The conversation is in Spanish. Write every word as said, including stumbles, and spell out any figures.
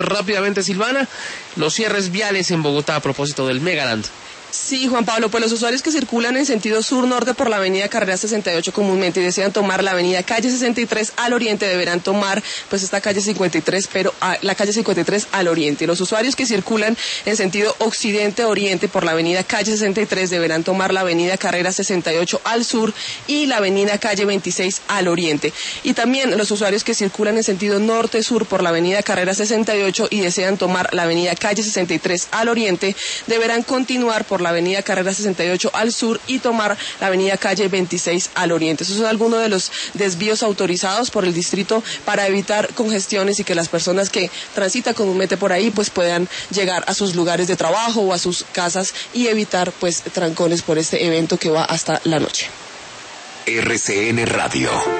Rápidamente, Silvana, los cierres viales en Bogotá a propósito del Megaland. Sí, Juan Pablo, pues los usuarios que circulan en sentido sur-norte por la avenida Carrera sesenta y ocho comúnmente y desean tomar la avenida calle sesenta y tres al oriente deberán tomar pues esta calle cincuenta y tres, pero a, la calle cincuenta y tres al oriente. Y los usuarios que circulan en sentido occidente-oriente por la avenida calle sesenta y tres deberán tomar la avenida Carrera sesenta y ocho al sur y la avenida calle veintiséis al oriente. Y también los usuarios que circulan en sentido norte-sur por la avenida Carrera sesenta y ocho y desean tomar la avenida calle sesenta y tres al oriente deberán continuar por la avenida Carrera sesenta y ocho al sur y tomar la avenida calle veintiséis al oriente. Esos son algunos de los desvíos autorizados por el distrito para evitar congestiones y que las personas que transitan comúnmente por ahí pues puedan llegar a sus lugares de trabajo o a sus casas y evitar pues trancones por este evento que va hasta la noche. R C N Radio.